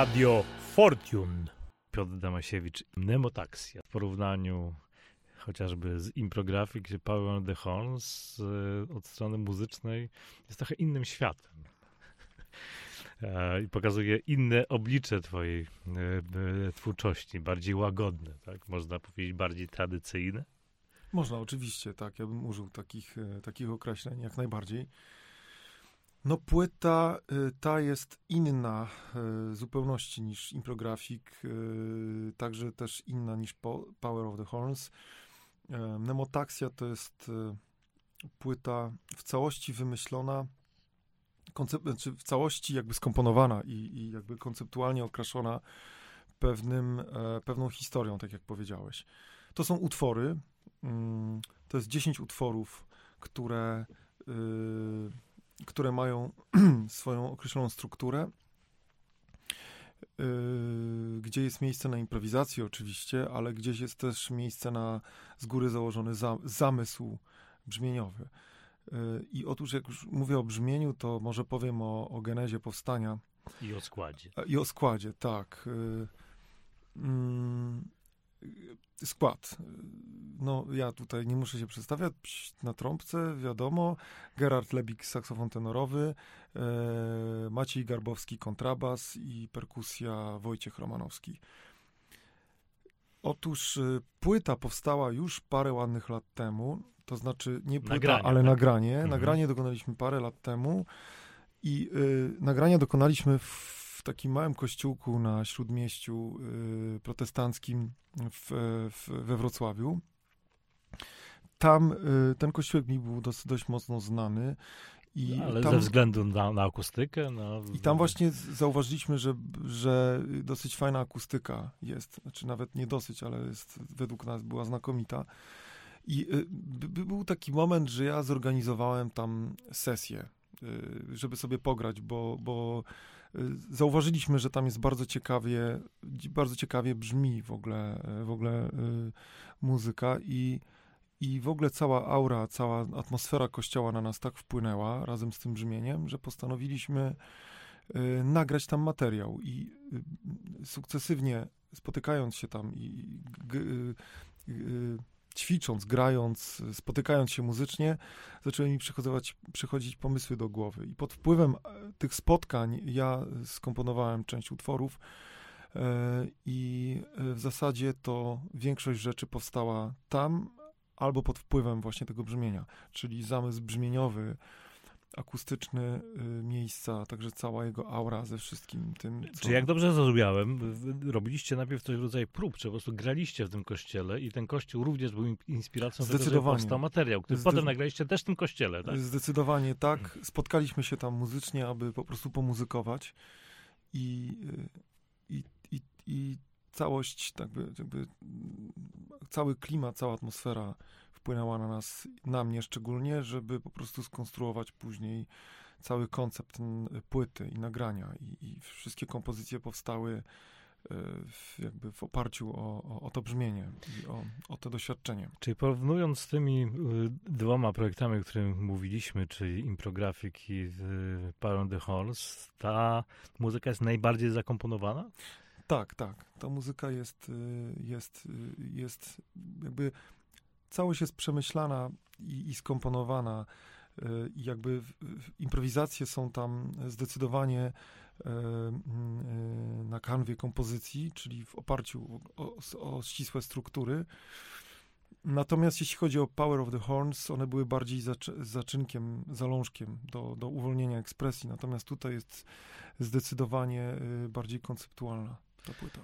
Radio Fortune. Piotr Damasiewicz, Mnemotaksja. W porównaniu chociażby z Imprographic czy Power on the Horns od strony muzycznej jest trochę innym światem. I pokazuje inne oblicze twojej twórczości, bardziej łagodne, tak? Można powiedzieć bardziej tradycyjne. Można, oczywiście, tak. Ja bym użył takich określeń jak najbardziej. No płyta ta jest inna w zupełności niż Imprographic, także też inna niż Power of the Horns. Mnemotaksja to jest płyta w całości wymyślona, znaczy w całości jakby skomponowana i jakby konceptualnie okraszona pewną historią, tak jak powiedziałeś. To są utwory, to jest 10 utworów, które mają swoją określoną strukturę, gdzie jest miejsce na improwizację oczywiście, ale gdzieś jest też miejsce na z góry założony zamysł brzmieniowy. I otóż jak już mówię o brzmieniu, to może powiem o genezie powstania. I o składzie. I o składzie, tak. Skład. No, ja tutaj nie muszę się przedstawiać. Na trąbce, wiadomo. Gerard Lebik, saksofon tenorowy, Maciej Garbowski, kontrabas i perkusja Wojciech Romanowski. Otóż płyta powstała już parę ładnych lat temu. To znaczy nie płyta, nagranie, ale tak? nagranie. Mhm. Nagranie dokonaliśmy parę lat temu i nagrania dokonaliśmy w takim małym kościółku na Śródmieściu protestanckim we Wrocławiu. Tam ten kościółek mi był dość mocno znany. Ale tam, ze względu na akustykę? I tam właśnie zauważyliśmy, że dosyć fajna akustyka jest. Znaczy nawet nie dosyć, ale jest, według nas była znakomita. I był taki moment, że ja zorganizowałem tam sesję, żeby sobie pograć, bo zauważyliśmy, że tam jest bardzo ciekawie brzmi w ogóle muzyka i w ogóle cała aura, cała atmosfera kościoła na nas tak wpłynęła razem z tym brzmieniem, że postanowiliśmy nagrać tam materiał i sukcesywnie spotykając się tam i ćwicząc, grając, spotykając się muzycznie, zaczęły mi przychodzić pomysły do głowy. I pod wpływem tych spotkań ja skomponowałem część utworów i w zasadzie to większość rzeczy powstała tam albo pod wpływem właśnie tego brzmienia, czyli zamysł brzmieniowy, akustyczny miejsca, także cała jego aura ze wszystkim tym. Czy jak dobrze zrozumiałem, robiliście najpierw coś w rodzaju prób, czy po prostu graliście w tym kościele i ten kościół również był inspiracją tego, że powstał materiał, który potem nagraliście też w tym kościele, tak? Zdecydowanie tak. Spotkaliśmy się tam muzycznie, aby po prostu pomuzykować i całość, jakby cały klimat, cała atmosfera wpłynęła na mnie szczególnie, żeby po prostu skonstruować później cały koncept płyty i nagrania i wszystkie kompozycje powstały w oparciu o to brzmienie i o to doświadczenie. Czyli porównując z tymi dwoma projektami, o których mówiliśmy, czyli Imprographic i Power on the Horns, ta muzyka jest najbardziej zakomponowana? Tak. Ta muzyka jest jakby całość jest przemyślana i skomponowana i jakby improwizacje są tam zdecydowanie na kanwie kompozycji, czyli w oparciu o ścisłe struktury. Natomiast jeśli chodzi o Power of the Horns, one były bardziej zaczynkiem, zalążkiem do uwolnienia ekspresji. Natomiast tutaj jest zdecydowanie bardziej konceptualna ta płyta.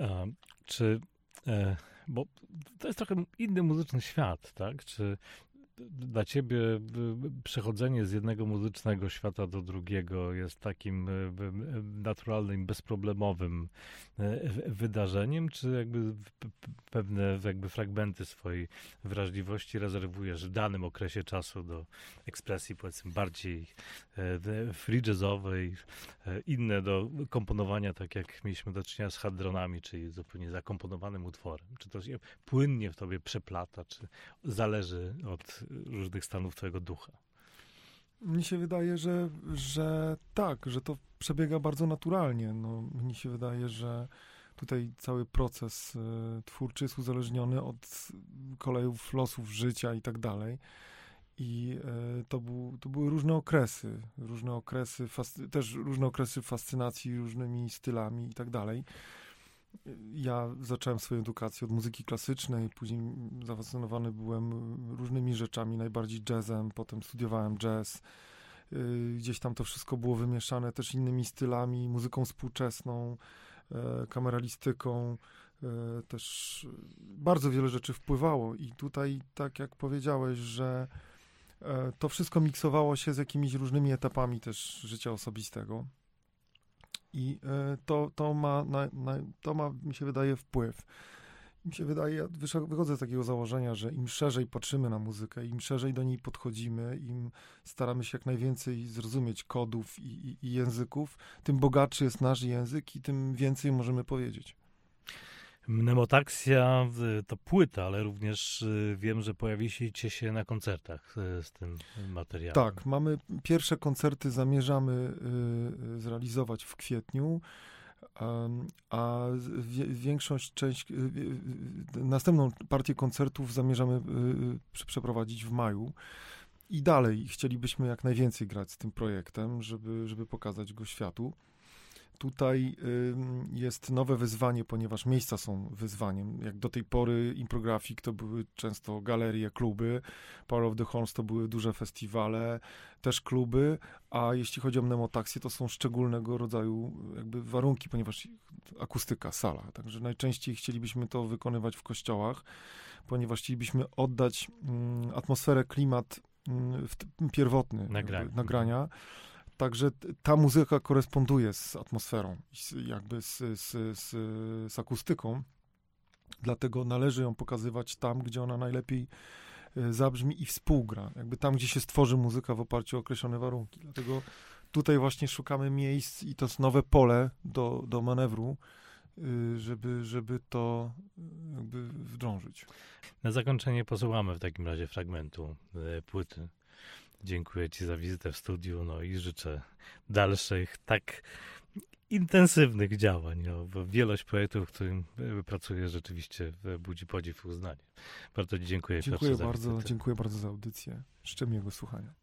Bo to jest trochę inny muzyczny świat, tak? Czy dla ciebie przechodzenie z jednego muzycznego świata do drugiego jest takim naturalnym, bezproblemowym wydarzeniem, czy jakby pewne jakby fragmenty swojej wrażliwości rezerwujesz w danym okresie czasu do ekspresji, powiedzmy, bardziej free jazzowej, inne do komponowania, tak jak mieliśmy do czynienia z hadronami, czyli zupełnie zakomponowanym utworem? Czy to się płynnie w tobie przeplata, czy zależy od różnych stanów twojego ducha? Mnie się wydaje, że tak, że to przebiega bardzo naturalnie. No, mnie się wydaje, że tutaj cały proces twórczy jest uzależniony od kolejów losów życia i tak dalej. I to były różne okresy, też różne okresy fascynacji różnymi stylami i tak dalej. Ja zacząłem swoją edukację od muzyki klasycznej, później zafascynowany byłem różnymi rzeczami, najbardziej jazzem, potem studiowałem jazz. Gdzieś tam to wszystko było wymieszane też innymi stylami, muzyką współczesną, kameralistyką. Też bardzo wiele rzeczy wpływało i tutaj, tak jak powiedziałeś, że to wszystko miksowało się z jakimiś różnymi etapami też życia osobistego. I to ma, mi się wydaje, wpływ. Mi się wydaje, ja wychodzę z takiego założenia, że im szerzej patrzymy na muzykę, im szerzej do niej podchodzimy, im staramy się jak najwięcej zrozumieć kodów i języków, tym bogatszy jest nasz język i tym więcej możemy powiedzieć. Mnemotaksja to płyta, ale również wiem, że pojawicie się na koncertach z tym materiałem. Tak, mamy pierwsze koncerty, zamierzamy zrealizować w kwietniu, a następną partię koncertów zamierzamy przeprowadzić w maju. I dalej chcielibyśmy jak najwięcej grać z tym projektem, żeby pokazać go światu. Tutaj jest nowe wyzwanie, ponieważ miejsca są wyzwaniem. Jak do tej pory Imprographic to były często galerie, kluby, Power of the Horns to były duże festiwale, też kluby, a jeśli chodzi o mnemotaksję, to są szczególnego rodzaju jakby warunki, ponieważ akustyka, sala. Także najczęściej chcielibyśmy to wykonywać w kościołach, ponieważ chcielibyśmy oddać atmosferę, klimat pierwotny nagrania. Także ta muzyka koresponduje z atmosferą, jakby z akustyką, dlatego należy ją pokazywać tam, gdzie ona najlepiej zabrzmi i współgra, jakby tam, gdzie się stworzy muzyka w oparciu o określone warunki. Dlatego tutaj właśnie szukamy miejsc i to jest nowe pole do manewru, żeby to jakby wdrążyć. Na zakończenie posłuchamy w takim razie fragmentu płyty. Dziękuję Ci za wizytę w studiu, no i życzę dalszych tak intensywnych działań. No, bo wielość projektów, w którym pracuję, rzeczywiście budzi podziw i uznanie. Bardzo Ci dziękuję. Dziękuję bardzo za audycję. Życzę miłego słuchania.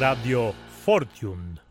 Radio Fortune.